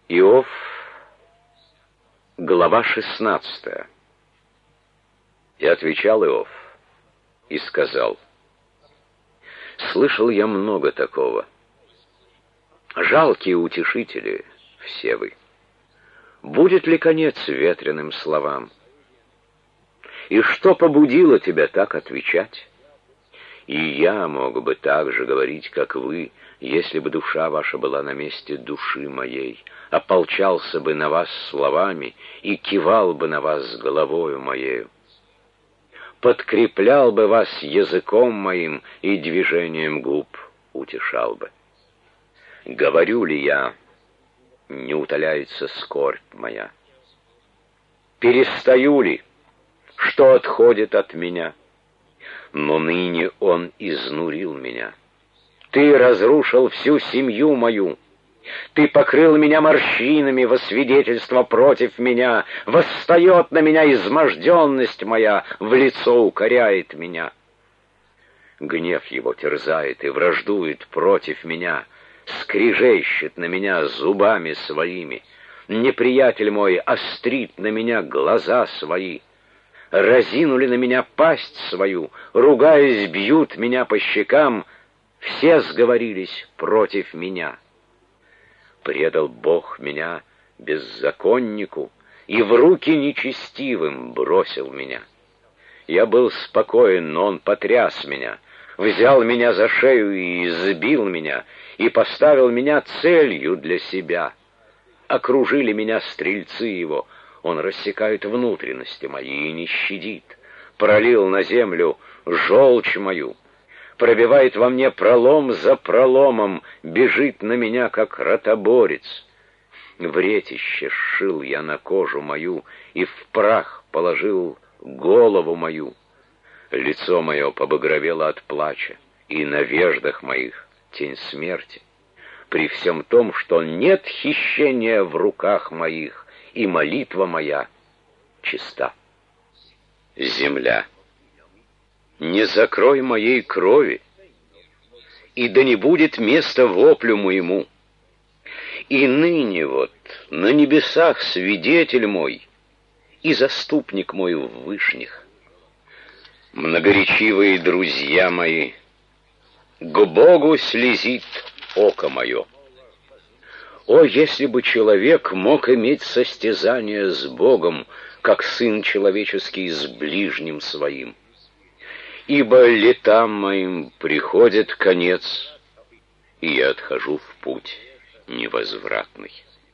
Иов, глава 16. И отвечал Иов и сказал: слышал я много такого. Жалкие утешители все вы. Будет ли конец ветреным словам? И что побудило тебя так отвечать? И я мог бы так же говорить, как вы, если бы душа ваша была на месте души моей, ополчался бы на вас словами и кивал бы на вас головою моею. Подкреплял бы вас языком моим и движением губ утешал бы. Говорю ли я, не утоляется скорбь моя? Перестаю ли, что отходит от меня? Но ныне он изнурил меня. Ты разрушил всю семью мою. Ты покрыл меня морщинами во свидетельство против меня. Восстает на меня изможденность моя, в лицо укоряет меня. Гнев его терзает и враждует против меня, скрежещет на меня зубами своими. Неприятель мой острит на меня глаза свои. Разинули на меня пасть свою, ругаясь, бьют меня по щекам, все сговорились против меня. Предал Бог меня беззаконнику и в руки нечестивым бросил меня. Я был спокоен, но он потряс меня, взял меня за шею и избил меня, и поставил меня целью для себя. Окружили меня стрельцы его, он рассекает внутренности мои и не щадит, пролил на землю желчь мою, пробивает во мне пролом за проломом, бежит на меня, как ротоборец. Вретище сшил я на кожу мою и в прах положил голову мою. Лицо мое побагровело от плача, и на веждах моих тень смерти. При всем том, что нет хищения в руках моих, и молитва моя чиста. Земля, не закрой моей крови, и да не будет места воплю моему. И ныне вот на небесах свидетель мой и заступник мой в вышних. Многоречивые друзья мои, к Богу слезит око мое. О, если бы человек мог иметь состязание с Богом, как сын человеческий с ближним своим! Ибо летам моим приходит конец, и я отхожу в путь невозвратный.